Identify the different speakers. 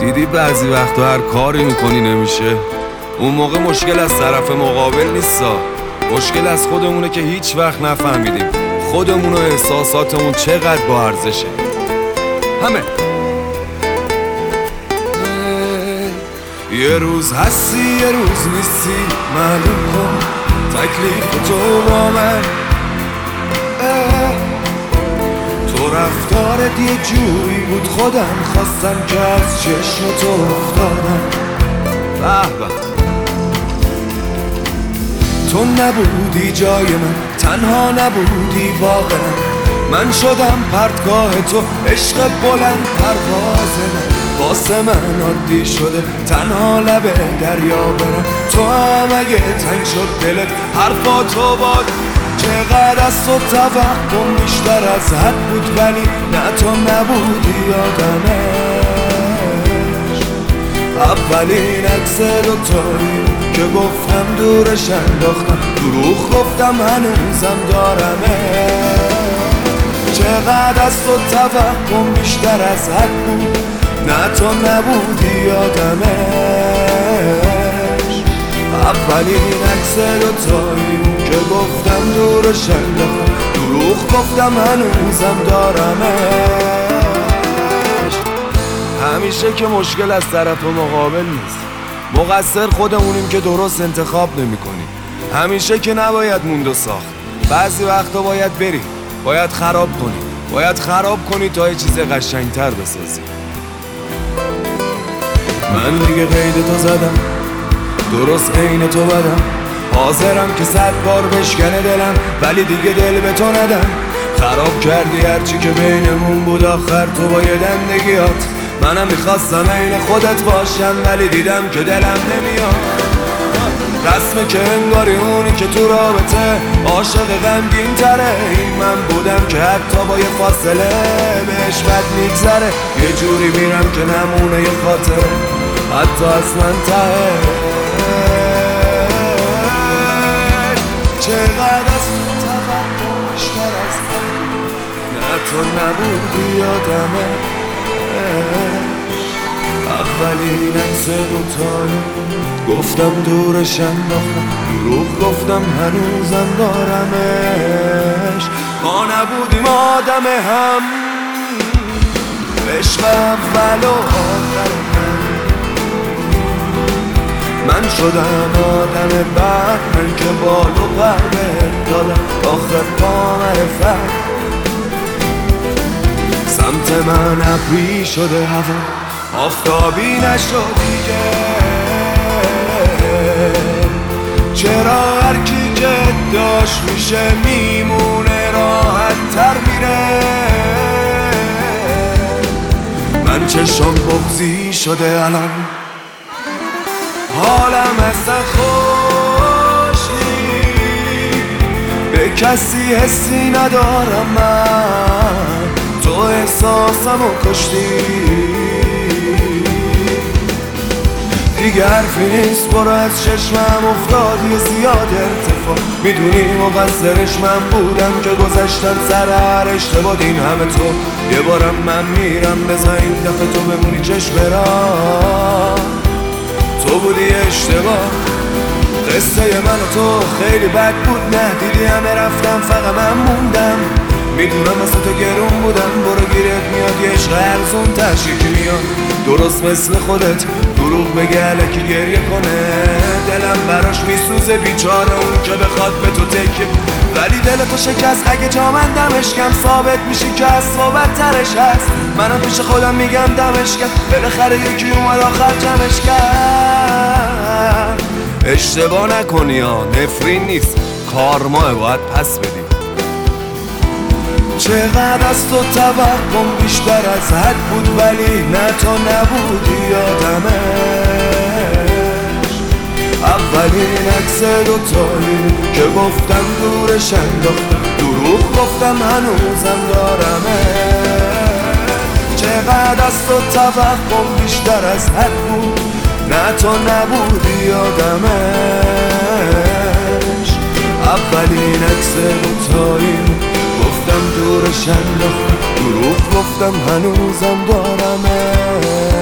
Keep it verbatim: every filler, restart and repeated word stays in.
Speaker 1: دیدی بعضی وقتا هر کاری میکنی نمیشه. اون موقع مشکل از طرف مقابل نیستا، مشکل از خودمونه که هیچ وقت نفهمیدیم خودمون و احساساتمون چقدر با ارزشه. همه یه روز هستی یه روز نیستی، معلوم کن تکلیف تو با من. تو رفتارت یه جوری بود خودم خواستم که از چشم تو افتادم. به به تو نبودی جای من، تنها نبودی واقعا. من شدم پرتگاه تو، عشق بلند پرواز من. واسه من عادی شده تنها لبه دریا برم. تو هم اگه تنگ شد دلت حرفا تو باد. چقدر از تو توقعم بیشتر از حد بود، ولی نه تو نبودی آدمش. اولین عکس دوتایی که گفتم دورش انداختم، دروغ گفتم هنوزم دارمش. چقدر از تو توقعم بیشتر از حد بود، نه تو نبودی آدمش. اولین عکس دوتایی که گفتم دورش انداختم، دروغ گفتم هنوزم دارمش. همیشه که مشکل از طرف مقابل نیست، مقصر خودمونیم که درست انتخاب نمی کنیم. همیشه که نباید موند و ساخت، بعضی وقتا باید بری، باید خراب کنی، باید خراب کنی تا یه چیز قشنگتر بسازی. من دیگه قید تو زدم، درست عین تو بدم. حاضرم که صد بار بشکنه دلم، ولی دیگه دل به تو ندم. خراب کردی هرچی که بینمون بود، آخر تو با یه دندگیات. منم میخواستم عین خودت باشم، ولی دیدم که دلم نمیاد. رسمه که انگاری اونی که تو رابطه عاشق غمگین تره. این من بودم که حتی با یه فاصله بهش بد میگذره. یه جوری میرم که نمونه یه خاطره، حتی اصلا ته. چقدر از تو توقع بیشتر از من، نه تو نبودی آدمش. اولین عکس دوتایی گفتم دورش انداختم، دروغ گفتم هنوزم دارمش. ما نبودیم آدم هم، عشق اول و آخر من. من شدم آدم بعد، من که بال و پر دادم آخر پا معرفت. سمت من ابری شده هوا، آفتابی نشد دیگه. چرا هر کی که داشت میشه میمونه، راحت تر میره. من چشم بغضی شده الان، حالم اصلا خوش نیست. به کسی حسی ندارم من، تو احساسمو کشتی. دیگه حرفی نیست، برو از چشمم افتادی زیاد ارتفاع. میدونی مقصرش من بودم که گذشتم سر هر اشتباه. این همه تو یه بارم من میرم، بزن این دفعه تو بمونی چشم را. تو بودی اشتباه، قصه من و تو خیلی بد بود. نه دیدی همه رفتم، فقط من موندم. میدونم واسه تو گرون بودم، برو گیرت میاد یه عشق ارزون تشریکی میاد. درست مثل خودت دروغ بگه الکی گریه کنه. دلم براش میسوزه بیچاره اون که بخواد به تو تکیه. ولی دل تو شکست، اگه جا من دمش کم ثابت میشی که از صحبت ترش هست. منم پیش خودم میگم دمش کم، بالاخره یکی اومد آخر جمعش کرد. اشتباه نکنی ها، نفرین نیست، کارماه باید پس بدیم. چقدر از تو توقعم بیشتر از حد بود، ولی نه تو نبودی آدمش. اولین عکس دوتایی که گفتم دورش انداختم، دروغ گفتم هنوزم دارمش. چقدر از تو توقعم بیشتر از حد بود، نه تو نبودی آدمش. اولین عکس دوتایی گفتم دورش انداختم، دروغ گفتم هنوزم دارمش.